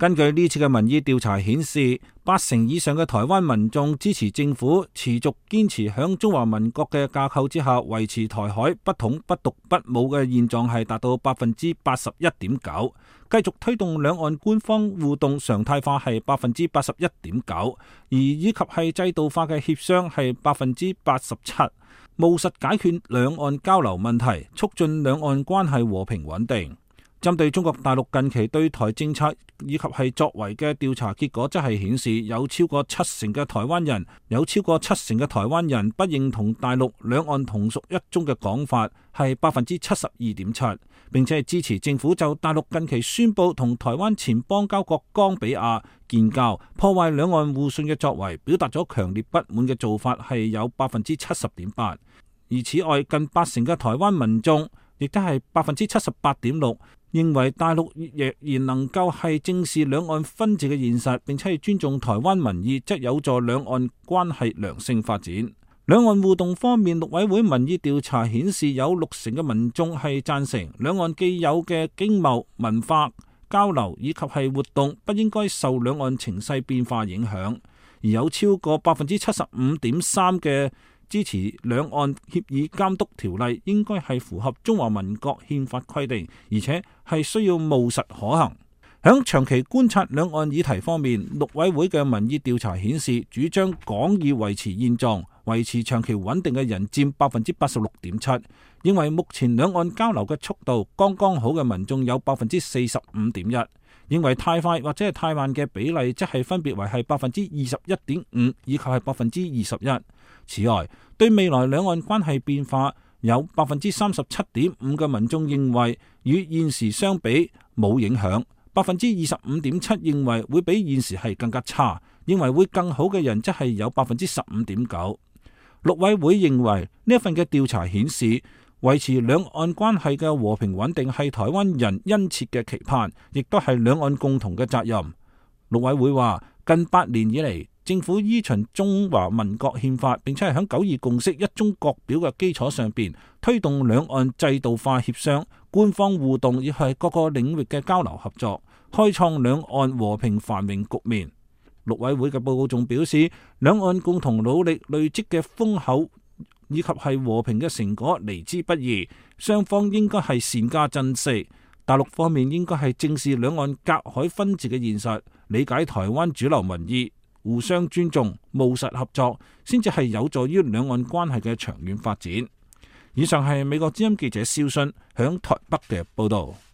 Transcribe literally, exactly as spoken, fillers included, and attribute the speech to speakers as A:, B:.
A: 根據呢次嘅民意調查顯示，八成以上嘅台灣民眾支持政府持續堅持響中華民國嘅架構之下維持台海不統不獨不武嘅現狀，係達到百分之八十一點九。繼續推動兩岸官方互動常態化係百分之八十一點九，而以及係制度化嘅協商係百分之八十七。務實解決兩岸交流問題，促進兩岸關係和平穩定。針對中國大陸近期對台政策以及係作為嘅調查結果，則係顯示有超過七成嘅台灣人，有超過七成嘅台灣人不認同大陸兩岸同屬一中嘅講法，係百分之七十二點七，並且係支持政府就大陸近期宣布同台灣前邦交國岡比亞建交，破壞兩岸互信嘅作為，表達咗強烈不滿嘅做法，係有百分之七十點八。而此外，近八成嘅台灣民眾，亦都係百分之七十八點六，認為大陸若然能夠係正視兩岸分治嘅現實，並且係尊重台灣民意，則有助兩岸關係良性發展。兩岸互動方面，陸委會民意調查顯示，有六成嘅民眾係贊成兩岸既有嘅經貿、文化交流以及係活動不應該受兩岸情勢變化影響，而有超過百分之七十五點三嘅支持兩岸協議監督條例應該係符合中華民國憲法規定，而且係需要務實可行。響長期觀察兩岸議題方面，陸委會嘅民意調查顯示，主張廣義維持現狀、維持長期穩定嘅人佔百分之八十六點七，認為目前兩岸交流嘅速度剛剛好嘅民眾有百分之四十五點一，認為太快或者係太慢嘅比例則係分別為係百分之二十一點五以及係百分之二十一。此外，對未來兩岸關係變化，有百分之三十七點五嘅民眾認為與現時相比冇影響，百分之二十五點七認為會比現時係更加差，認為會更好嘅人則係有百分之十五點九。陸委會認為呢一份嘅調查顯示，維持兩岸關係嘅和平穩定係台灣人殷切嘅期盼，亦都係兩岸共同嘅責任。陸委會話，近八年以嚟，政府依循中華民國憲法，並且係喺九二共識一中各表嘅基礎上邊，推動兩岸制度化協商、官方互動，亦係各個領域嘅交流合作，開創兩岸和平繁榮局面。陸委會嘅報告仲表示，兩岸共同努力累積嘅豐厚以及係和平嘅成果嚟之不易，雙方應該係善加珍惜。大陸方面應該係正視兩岸隔海分治嘅現實，理解台灣主流民意，互相尊重、務實合作，先至係有助於兩岸關係嘅長遠發展。以上係美國之音記者蕭信響台北嘅報道。